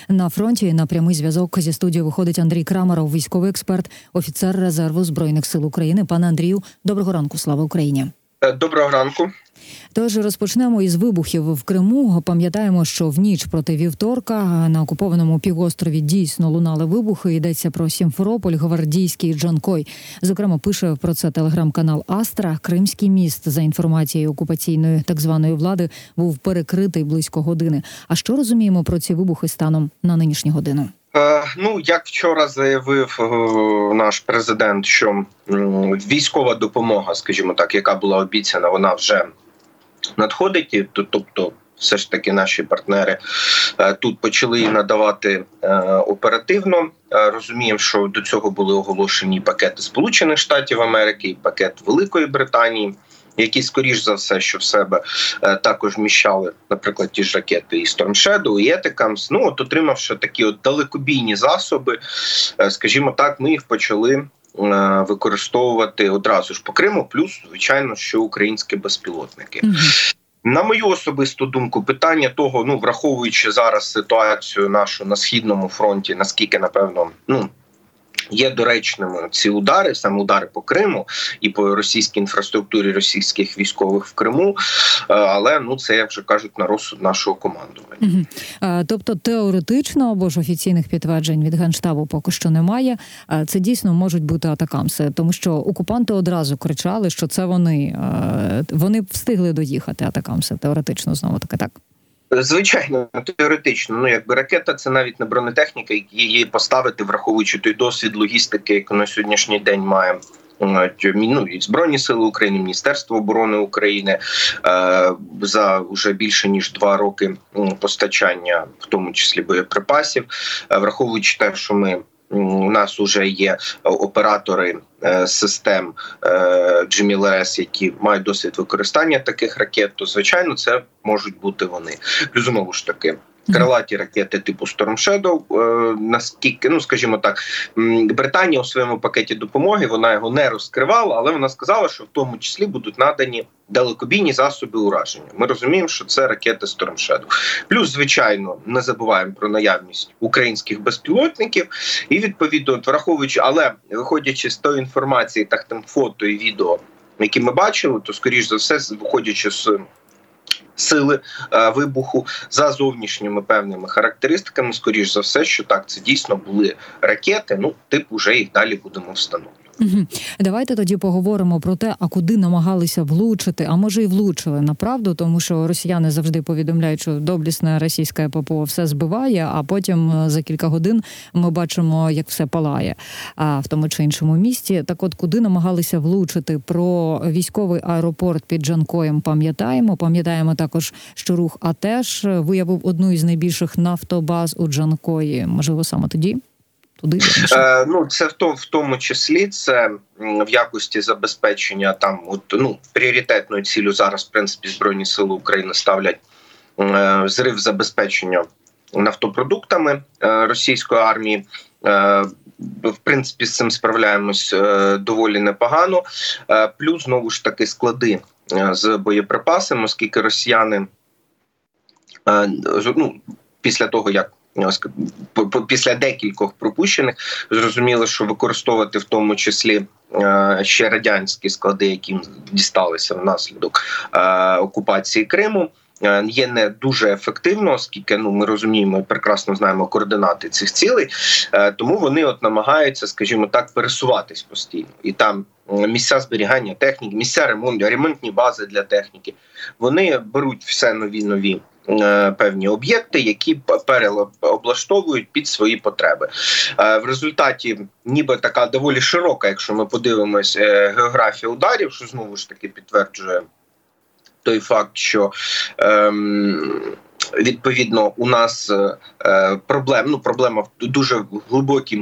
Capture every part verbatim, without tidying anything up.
на фронті. На прямий зв'язок зі студією виходить Андрій Крамаров, військовий експерт, офіцер резерву Збройних сил України. Пане Андрію, доброго ранку, слава Україні. Доброго ранку. Тож розпочнемо із вибухів в Криму. Пам'ятаємо, що в ніч проти вівторка на окупованому півострові дійсно лунали вибухи. Йдеться про Сімферополь, Гвардійський, Джанкой. Зокрема, пише про це телеграм-канал Астра. Кримський міст, за інформацією окупаційної так званої влади, був перекритий близько години. А що розуміємо про ці вибухи станом на нинішню годину? Ну, як вчора заявив наш президент, що військова допомога, скажімо так, яка була обіцяна, вона вже надходить, тобто все ж таки наші партнери тут почали її надавати оперативно. Розуміємо, що до цього були оголошені пакети Сполучених Штатів Америки і пакет Великої Британії, які, скоріш за все, що в себе також вміщали, наприклад, ті ж ракети і Storm Shadow, і Атакамс. Ну, от отримавши такі от далекобійні засоби, скажімо так, ми їх почали використовувати одразу ж по Криму, плюс, звичайно, що українські безпілотники. Mm-hmm. На мою особисту думку, питання того, ну, враховуючи зараз ситуацію нашу на Східному фронті, наскільки, напевно, ну, є доречними ці удари, саме удари по Криму і по російській інфраструктурі російських військових в Криму, але ну це, як вже кажуть, на розсуд нашого командування. Угу. А, тобто теоретично, або ж офіційних підтверджень від Генштабу поки що немає, це дійсно можуть бути атакамси, тому що окупанти одразу кричали, що це вони, вони встигли доїхати, атакамси, теоретично, знову таки, так? Звичайно, теоретично. Ну, якби ракета – це навіть не бронетехніка, її поставити, враховуючи той досвід логістики, яку на сьогоднішній день має ну, і Збройні сили України, Міністерство оборони України е, за вже більше ніж два роки постачання, в тому числі боєприпасів, е, враховуючи те, що ми у нас вже є оператори систем джі ем ел ар ес, які мають досвід використання таких ракет, то, звичайно, це можуть бути вони. Безумовно ж таки, крилаті ракети типу Storm Shadow, наскільки, ну, скажімо так, Британія у своєму пакеті допомоги, вона його не розкривала, але вона сказала, що в тому числі будуть надані далекобійні засоби ураження. Ми розуміємо, що це ракети Storm Shadow. Плюс, звичайно, не забуваємо про наявність українських безпілотників і, відповідно, враховуючи, але виходячи з тої інформації, так там фото і відео, які ми бачили, то, скоріш за все, виходячи з сили е, вибуху, за зовнішніми певними характеристиками, скоріш за все, що так, це дійсно були ракети, ну, типу, вже їх далі будемо встановлювати. Угу. Давайте тоді поговоримо про те, а куди намагалися влучити, а може і влучили, направду, тому що росіяни завжди повідомляють, що доблісне російське ППО все збиває, а потім за кілька годин ми бачимо, як все палає а, в тому чи іншому місті. Так от, куди намагалися влучити? Про військовий аеропорт під Джанкоєм пам'ятаємо. Пам'ятаємо також, що рух АТЕШ виявив одну із найбільших нафтобаз у Джанкої. Можливо, саме тоді? Е, ну, це в тому, в тому числі це в якості забезпечення там, от, ну, пріоритетною ціллю зараз, в принципі, Збройні сили України ставлять е, зрив забезпечення нафтопродуктами е, російської армії. Е, в принципі, з цим справляємось е, доволі непогано. Е, плюс, знову ж таки, склади е, з боєприпасами, оскільки росіяни е, ну, після того, як після декількох пропущених, зрозуміло, що використовувати в тому числі ще радянські склади, які дісталися внаслідок окупації Криму, є не дуже ефективно, оскільки ну, ми розуміємо і прекрасно знаємо координати цих цілей, тому вони от намагаються, скажімо так, пересуватись постійно. І там місця зберігання техніки, місця ремонту, ремонтні бази для техніки, вони беруть все нові-нові певні об'єкти, які переоблаштовують під свої потреби. В результаті ніби така доволі широка, якщо ми подивимось, географія ударів, що знову ж таки підтверджує той факт, що ем, відповідно у нас е, проблем, ну, проблема в дуже глибокій,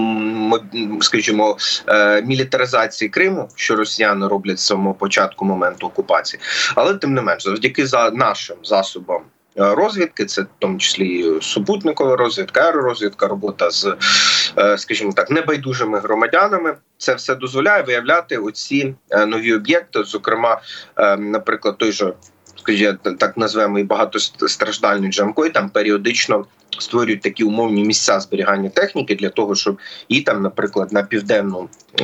скажімо, е, мілітаризації Криму, що росіяни роблять з самого початку моменту окупації. Але тим не менш, завдяки за нашим засобам розвідки, це в тому числі супутникова розвідка, аеророзвідка, робота з, скажімо так, небайдужими громадянами, це все дозволяє виявляти оці нові об'єкти, зокрема, наприклад, той же скажімо, так назвемо, і багатостраждальний Джанкой, там періодично створюють такі умовні місця зберігання техніки для того, щоб і там, наприклад, на південну е-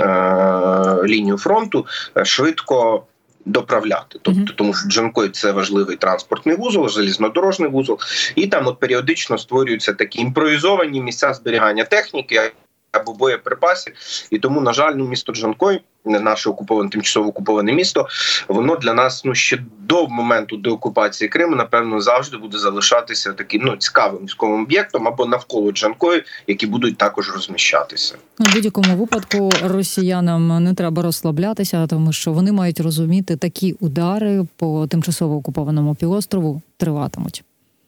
лінію фронту швидко доправляти. Тобто, mm-hmm. тому що Джанкой – це важливий транспортний вузол, залізнодорожний вузол, і там от періодично створюються такі імпровізовані місця зберігання техніки або боєприпасів. І тому, на жаль, ну, місто Джанкой, наше окуповане, тимчасово окуповане місто, воно для нас, ну, ще до моменту деокупації Криму, напевно, завжди буде залишатися таким, ну, цікавим військовим об'єктом або навколо Джанкою, які будуть також розміщатися. У будь-якому випадку росіянам не треба розслаблятися, тому що вони мають розуміти, такі удари по тимчасово окупованому півострову триватимуть.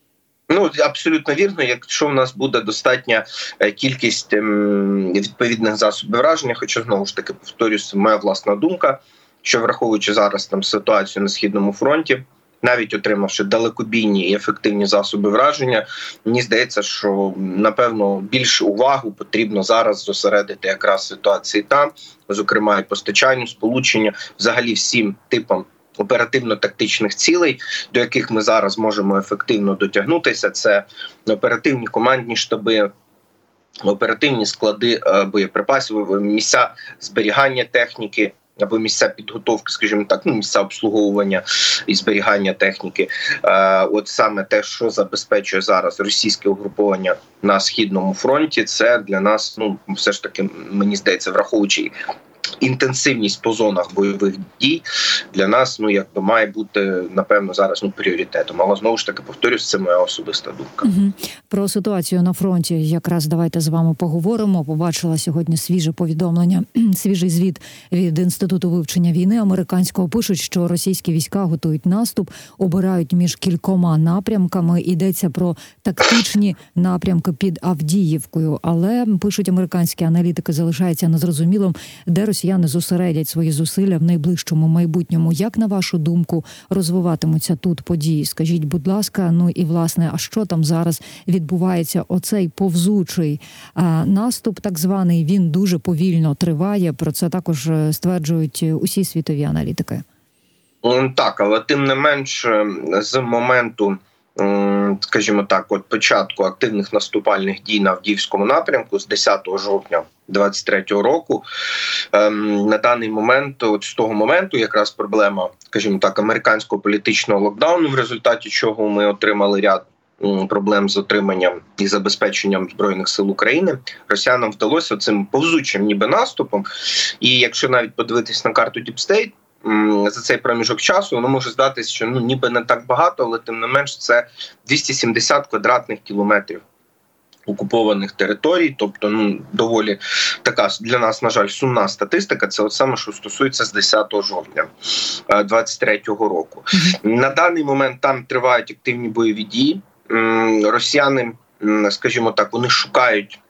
Ну, абсолютно вірно. Якщо в нас буде достатня кількість відповідних засобів враження, хоча, знову ж таки, повторюсь, моя власна думка, що враховуючи зараз там ситуацію на Східному фронті, навіть отримавши далекобійні і ефективні засоби враження, мені здається, що, напевно, більше уваги потрібно зараз зосередити якраз ситуації там, зокрема і постачанню, сполучення, взагалі всім типам оперативно-тактичних цілей, до яких ми зараз можемо ефективно дотягнутися. Це оперативні командні штаби, оперативні склади боєприпасів, місця зберігання техніки або місця підготовки, скажімо так, ну, місця обслуговування і зберігання техніки. От саме те, що забезпечує зараз російське угруповання на Східному фронті, це для нас, ну, все ж таки, мені здається, враховуючи інтенсивність по зонах бойових дій, для нас, ну, якби має бути, напевно, зараз, ну, пріоритетом. Але, знову ж таки, повторюсь, це моя особиста думка. Угу. Про ситуацію на фронті якраз давайте з вами поговоримо. Побачила сьогодні свіже повідомлення, свіжий звіт від Інституту вивчення війни американського. Пишуть, що російські війська готують наступ, обирають між кількома напрямками. Йдеться про тактичні напрямки під Авдіївкою. Але, пишуть американські аналітики, залишається незрозумілим, де росіяни зосередять свої зусилля в найближчому майбутньому. Як, на вашу думку, розвиватимуться тут події? Скажіть, будь ласка, ну і, власне, а що там зараз відбувається? Оцей повзучий а, наступ, так званий, він дуже повільно триває. Про це також стверджують усі світові аналітики. Так, але тим не менш, з моменту, скажімо так, от початку активних наступальних дій на Авдіївському напрямку з десятого жовтня двадцять третього року, на даний момент, от з того моменту якраз проблема, скажімо так, американського політичного локдауну, в результаті чого ми отримали ряд проблем з отриманням і забезпеченням Збройних сил України, росіянам вдалося цим повзучим ніби наступом. І якщо навіть подивитись на карту Deep State, за цей проміжок часу, воно може здатися, що, ну, ніби не так багато, але тим не менш це двісті сімдесят квадратних кілометрів окупованих територій, тобто, ну, доволі така для нас, на жаль, сумна статистика. Це от саме, що стосується з десятого жовтня двадцять третього року. Mm-hmm. На даний момент там тривають активні бойові дії. Росіяни, скажімо так, вони шукають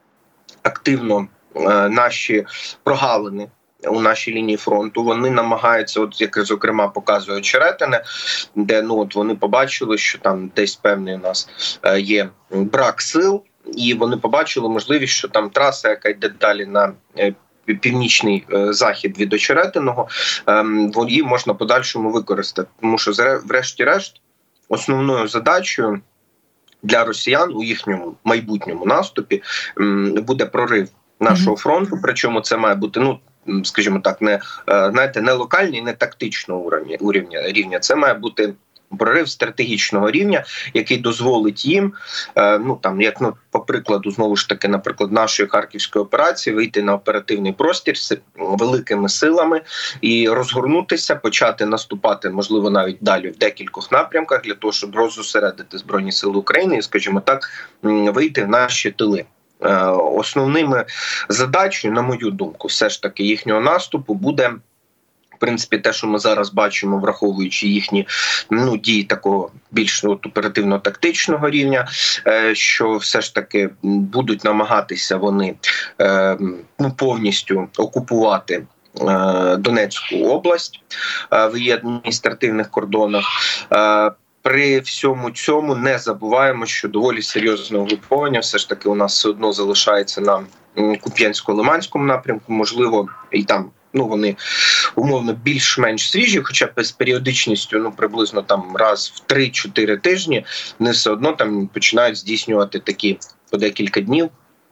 активно наші прогалини у нашій лінії фронту. Вони намагаються, от як зокрема показує Очеретине, де, ну, от вони побачили, що там десь певний у нас є брак сил, і вони побачили можливість, що там траса, яка йде далі на північний захід від Очеретиного, її можна подальшому використати. Тому що, врешті-решт, основною задачею для росіян у їхньому майбутньому наступі буде прорив нашого фронту, причому це має бути, ну, скажімо так, не, знаєте, не локальний, не тактичного рівня, рівня. Це має бути прорив стратегічного рівня, який дозволить їм, ну, там, як, ну, по прикладу, знову ж таки, наприклад, нашої Харківської операції, вийти на оперативний простір з великими силами і розгорнутися, почати наступати, можливо, навіть далі в декількох напрямках, для того, щоб роззосередити Збройні сили України і, скажімо так, вийти в наші тили. Основними задачею, на мою думку, все ж таки їхнього наступу буде, в принципі, те, що ми зараз бачимо, враховуючи їхні, ну, дії такого більш оперативно-тактичного рівня, що все ж таки будуть намагатися вони, ну, повністю окупувати Донецьку область в її адміністративних кордонах. При всьому цьому не забуваємо, що доволі серйозне угруповання все ж таки у нас все одно залишається на Куп'янсько-Лиманському напрямку, можливо, і там Ну, вони умовно більш-менш свіжі, хоча б з періодичністю, ну, приблизно там раз в три-чотири тижні, вони все одно там починають здійснювати такі по декілька днів,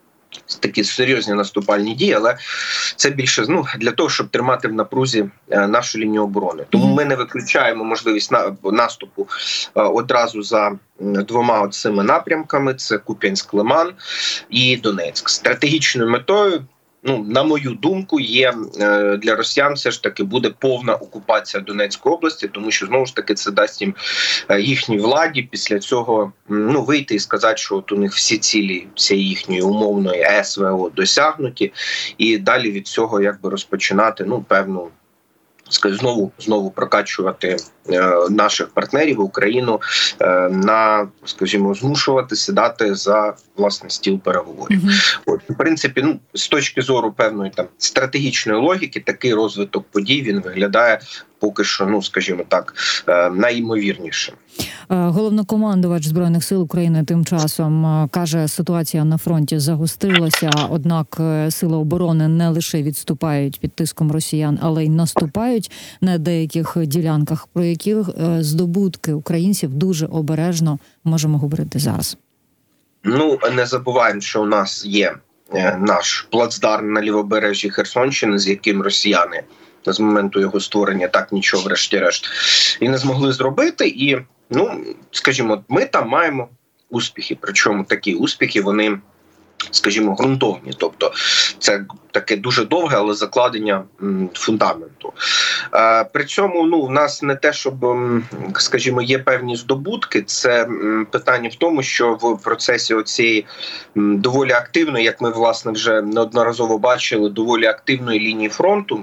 такі серйозні наступальні дії, але це більше, ну, для того, щоб тримати в напрузі нашу лінію оборони. Тому ми не виключаємо можливість наступу одразу за двома цими напрямками: це Куп'янськ-Лиман і Донецьк. Стратегічною метою, ну, на мою думку, є для росіян все ж таки буде повна окупація Донецької області, тому що, знову ж таки, це дасть їм їхній владі після цього, ну, вийти і сказати, що от у них всі цілі цієї їхньої умовної СВО досягнуті, і далі від цього якби розпочинати, ну, певну, скажімо, знову, знову прокачувати е, наших партнерів, Україну, е, на, скажімо, змушувати сідати за, власне, стіл переговорів. Mm-hmm. От, в принципі, ну, з точки зору певної там стратегічної логіки, такий розвиток подій, він виглядає поки що, ну, скажімо так, е, найімовірнішим. Головнокомандувач Збройних сил України тим часом каже, ситуація на фронті загострилася, однак сили оборони не лише відступають під тиском росіян, але й наступають на деяких ділянках, про які здобутки українців дуже обережно можемо говорити зараз. Ну, не забуваємо, що у нас є наш плацдарм на лівобережжі Херсонщини, з яким росіяни з моменту його створення так нічого врешті-решт і не змогли зробити. І, ну, скажімо, ми там маємо успіхи. Причому такі успіхи, вони, скажімо, ґрунтовні. Тобто це таке дуже довге, але закладення м, фундаменту. Е, при цьому, ну, в нас не те, щоб, м, скажімо, є певні здобутки. Це м, питання в тому, що в процесі оцієї м, доволі активної, як ми, власне, вже неодноразово бачили, доволі активної лінії фронту,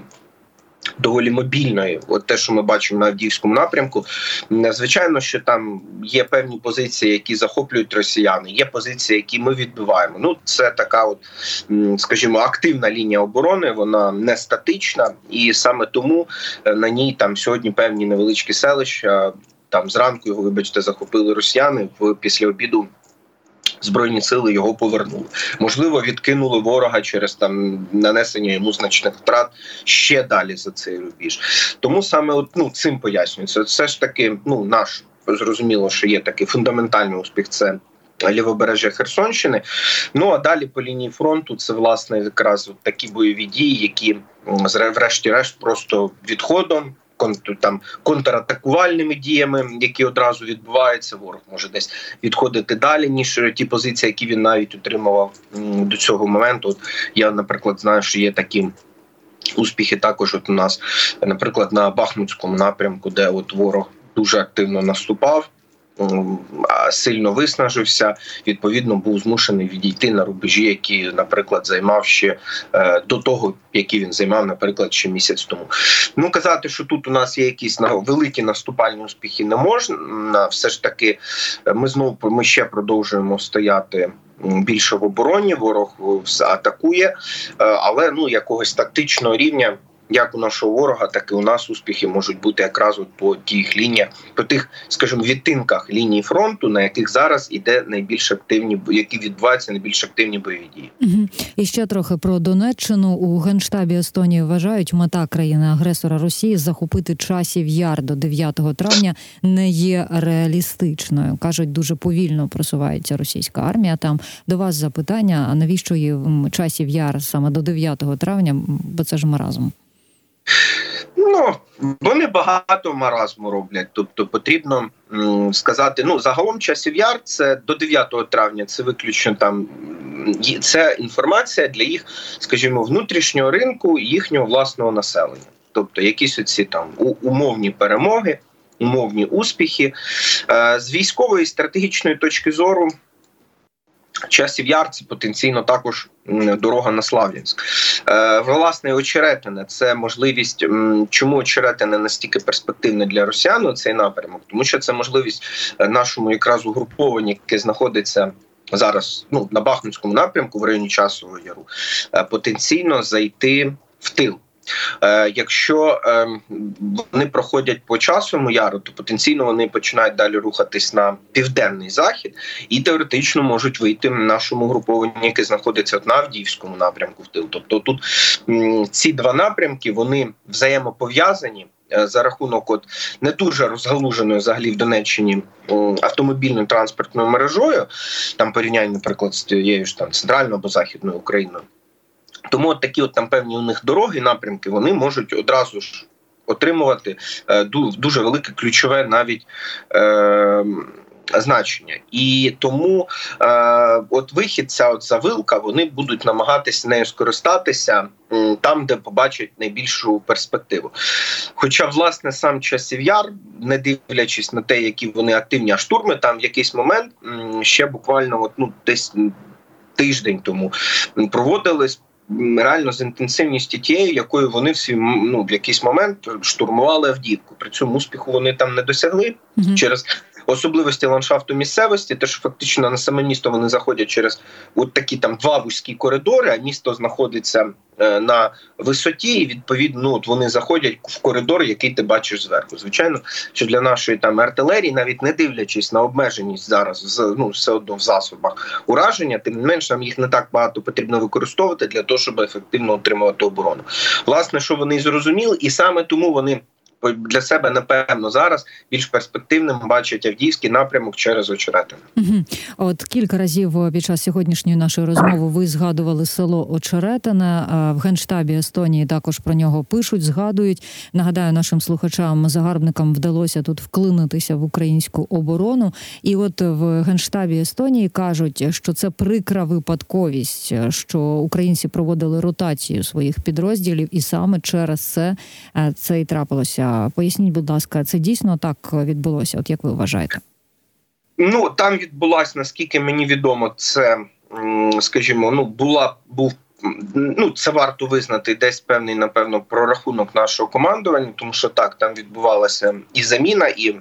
доволі мобільної, от те, що ми бачимо на Авдіївському напрямку, звичайно, що там є певні позиції, які захоплюють росіяни, є позиції, які ми відбиваємо. Ну, це така от, скажімо, активна лінія оборони, вона не статична, і саме тому на ній там сьогодні певні невеличкі селища, там зранку його, вибачте, захопили росіяни, в після обіду Збройні сили його повернули. Можливо, відкинули ворога через там нанесення йому значних втрат ще далі за цей рубіж. Тому саме от, ну, цим пояснюється. Все ж таки, ну, наш, зрозуміло, що є такий фундаментальний успіх – це лівобережжя Херсонщини. Ну, а далі по лінії фронту це, власне, якраз от такі бойові дії, які, врешті-решт, просто відходом, там контратакувальними діями, які одразу відбуваються. Ворог може десь відходити далі, ніж ті позиції, які він навіть утримував до цього моменту. От я, наприклад, знаю, що є такі успіхи також от у нас, наприклад, на Бахмутському напрямку, де от ворог дуже активно наступав, сильно виснажився, відповідно, був змушений відійти на рубежі, які, наприклад, займав ще е, до того, які він займав, наприклад, ще місяць тому. Ну, казати, що тут у нас є якісь великі наступальні успіхи, не можна. Все ж таки, ми знову ми ще продовжуємо стояти більше в обороні, ворог атакує, але, ну, якогось тактичного рівня, як у нашого ворога, так і у нас успіхи можуть бути якраз от по тих лініях, по тих, скажімо, відтинках лінії фронту, на яких зараз іде найбільш активні, які відбуваються найбільш активні бойові дії. Угу. І ще трохи про Донеччину. У Генштабі Естонії вважають, мета країни-агресора Росії захопити Часів Яр до дев'ятого травня не є реалістичною. Кажуть, дуже повільно просувається російська армія там. До вас запитання, а навіщо є Часів Яр саме до дев'ятого травня, бо це ж маразм. Ну, вони багато маразму роблять, тобто потрібно м, сказати, ну, загалом Часів Яр – це до дев'ятого травня, це виключно там, це інформація для їх, скажімо, внутрішнього ринку і їхнього власного населення. Тобто якісь оці там умовні перемоги, умовні успіхи. Е, з військової стратегічної точки зору, Часів Яр – це потенційно також дорога на Слав'янськ. Е, власне, Очеретине – це можливість, чому Очеретине настільки перспективне для росіян, цей напрямок? Тому що це можливість нашому якраз угруповані, яке знаходиться зараз, ну, на Бахмутському напрямку в районі Часового Яру, е, потенційно зайти в тил. Якщо вони проходять по Часовому Яру, то потенційно вони починають далі рухатись на південний захід і теоретично можуть вийти в нашому групованні, яке знаходиться на Авдіївському напрямку в тил. Тобто тут ці два напрямки, вони взаємопов'язані за рахунок от не дуже розгалуженої взагалі в Донеччині автомобільною транспортною мережою, там порівняння, наприклад, з тією ж там центральною або західною Україною. Тому от такі от там певні у них дороги, напрямки, вони можуть одразу ж отримувати е, дуже велике ключове навіть е, значення. І тому е, от вихід, ця от завилка, вони будуть намагатися нею скористатися е, там, де побачать найбільшу перспективу. Хоча, власне, сам Часів Яр, не дивлячись на те, які вони активні, а штурми там в якийсь момент е, ще буквально от, ну, десь тиждень тому проводились реально з інтенсивністю тією, якою вони всі, ну, в якийсь момент штурмували Авдіївку. При цьому успіху вони там не досягли mm-hmm. через особливості ландшафту місцевості, те, що фактично на саме місто вони заходять через от такі там два вузькі коридори, а місто знаходиться е, на висоті, і відповідно ну, от вони заходять в коридор, який ти бачиш зверху. Звичайно, що для нашої там артилерії, навіть не дивлячись на обмеженість зараз, ну, все одно в засобах ураження, тим не менш нам їх не так багато потрібно використовувати для того, щоб ефективно утримувати оборону. Власне, що вони зрозуміли, і саме тому вони для себе, напевно, зараз більш перспективним бачать Авдіївський напрямок через Очеретине. Угу. От кілька разів під час сьогоднішньої нашої розмови ви згадували село Очеретине. В Генштабі Естонії також про нього пишуть, згадують. Нагадаю нашим слухачам, загарбникам вдалося тут вклинитися в українську оборону. І от в Генштабі Естонії кажуть, що це прикра випадковість, що українці проводили ротацію своїх підрозділів, і саме через це це і трапилося. Поясніть, будь ласка, це дійсно так відбулося? От як ви вважаєте? Ну, там відбулася, наскільки мені відомо, це, скажімо, ну, була, був, ну, це варто визнати десь певний, напевно, прорахунок нашого командування, тому що так, там відбувалася і заміна, і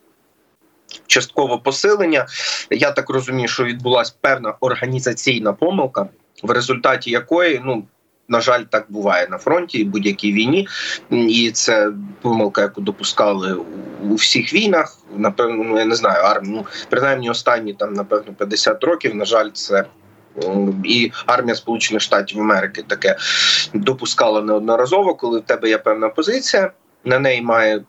часткове посилення. Я так розумію, що відбулася певна організаційна помилка, в результаті якої, ну, на жаль, так буває на фронті і будь-якій війні. І це помилка, яку допускали у всіх війнах. Напевно, ну, я не знаю, армію, ну, принаймні останні, там, напевно, п'ятдесят років, на жаль, це і армія Сполучених Штатів Америки таке допускала неодноразово, коли в тебе є певна позиція, на неї має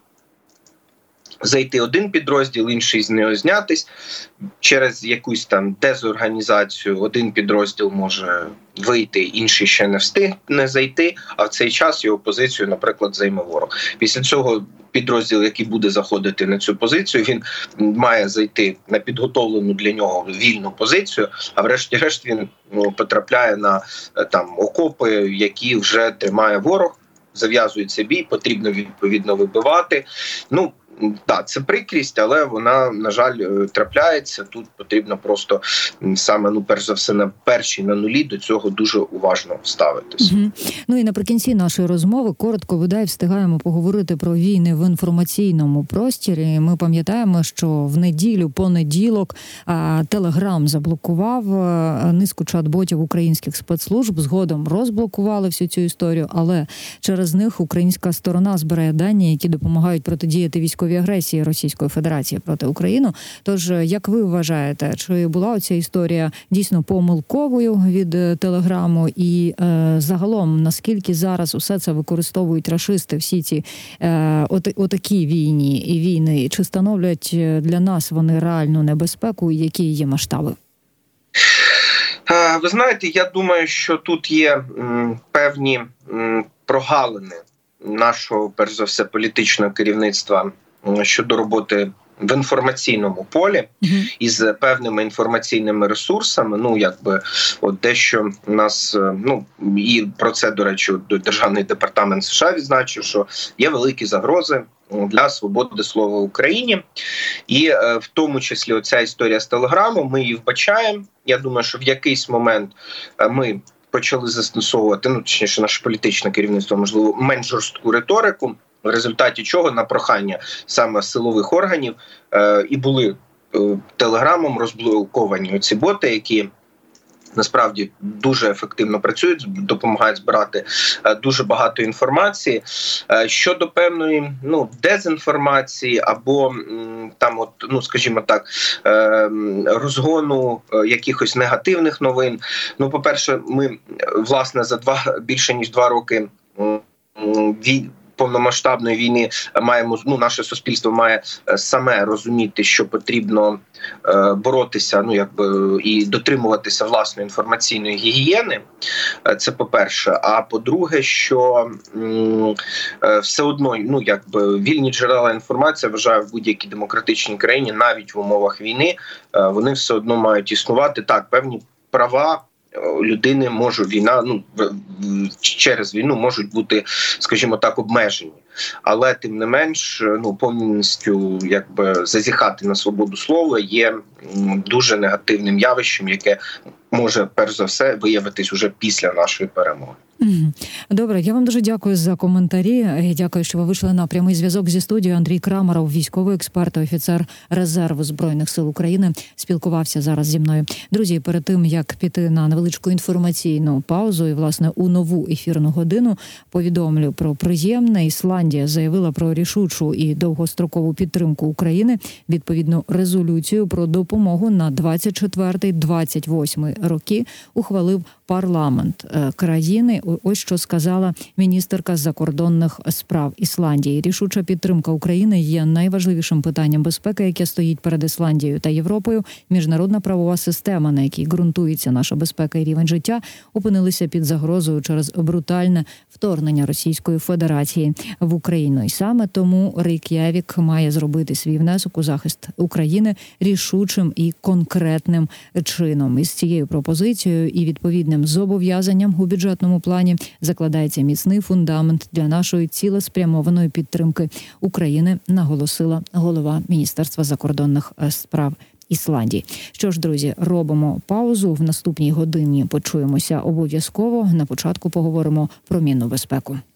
зайти один підрозділ, інший з нього знятись. Через якусь там дезорганізацію один підрозділ може вийти, інший ще не встигне зайти, а в цей час його позицію, наприклад, займе ворог. Після цього підрозділ, який буде заходити на цю позицію, він має зайти на підготовлену для нього вільну позицію, а врешті-решт він ну, потрапляє на там окопи, які вже тримає ворог, зав'язується бій, потрібно відповідно вибивати. Ну, так, це прикрість, але вона, на жаль, трапляється. Тут потрібно просто саме, ну, перш за все, на першій, на нулі до цього дуже уважно ставитися. Угу. Ну і наприкінці нашої розмови коротко, бодай, встигаємо поговорити про війни в інформаційному просторі. Ми пам'ятаємо, що в неділю, понеділок, Телеграм заблокував низку чат-ботів українських спецслужб, згодом розблокували всю цю історію, але через них українська сторона збирає дані, які допомагають протидіяти військовій агресії Російської Федерації проти України. Тож, як ви вважаєте, чи була ця історія дійсно помилковою від Телеграму? І е, загалом, наскільки зараз усе це використовують рашисти, всі ці е, от, отакі війні і війни? Чи становлять для нас вони реальну небезпеку? Які є масштаби? Ви знаєте, я думаю, що тут є м, певні м, прогалини нашого, перш за все, політичного керівництва щодо роботи в інформаційному полі mm-hmm. із певними інформаційними ресурсами. Ну, якби, от дещо у нас, ну, і про це, до речі, Державний департамент США відзначив, що є великі загрози для свободи слова в Україні. І е, в тому числі оця історія з Телеграмом, ми її вбачаємо. Я думаю, що в якийсь момент ми почали застосовувати, ну, точніше, наше політичне керівництво, можливо, менш жорстку риторику, в результаті чого на прохання саме силових органів е, і були е, Телеграмом розблоковані оці боти, які насправді дуже ефективно працюють, допомагають збирати дуже багато інформації. Щодо певної ну, дезінформації або там, от, ну, скажімо так, розгону якихось негативних новин. Ну, по-перше, ми, власне, за два більше ніж два роки від повномасштабної війни маємо, ну, наше суспільство має саме розуміти, що потрібно е, боротися, ну, якби, і дотримуватися власної інформаційної гігієни. Це по-перше. А по-друге, що м, е, все одно, ну, якби, вільні джерела інформації, вважаю, в будь-якій демократичній країні, навіть в умовах війни, е, вони все одно мають існувати. Так, певні права людини може війна, ну, через війну можуть бути, скажімо так, обмежені. Але тим не менш, ну, повністю якби зазіхати на свободу слова є дуже негативним явищем, яке може перш за все виявитись уже після нашої перемоги. Добре, я вам дуже дякую за коментарі. Дякую, що ви вийшли на прямий зв'язок зі студією. Андрій Крамаров, військовий експерт, офіцер резерву Збройних сил України, спілкувався зараз зі мною. Друзі, перед тим, як піти на невеличку інформаційну паузу і, власне, у нову ефірну годину, повідомлю про приємне. Ісландія заявила про рішучу і довгострокову підтримку України, відповідну резолюцію про допомогу на двадцять четвертий - двадцять восьмий роки ухвалив парламент країни. Ось що сказала міністерка закордонних справ Ісландії. Рішуча підтримка України є найважливішим питанням безпеки, яке стоїть перед Ісландією та Європою. Міжнародна правова система, на якій ґрунтується наша безпека і рівень життя, опинилися під загрозою через брутальне вторгнення Російської Федерації в Україну. І саме тому Рейк'явік має зробити свій внесок у захист України рішучим і конкретним чином. Із цією пропозицією і відповідним зобов'язанням у бюджетному плані закладається міцний фундамент для нашої цілеспрямованої підтримки України, наголосила голова Міністерства закордонних справ Ісландії. Що ж, друзі, робимо паузу. В наступній годині почуємося обов'язково. На початку поговоримо про мінну безпеку.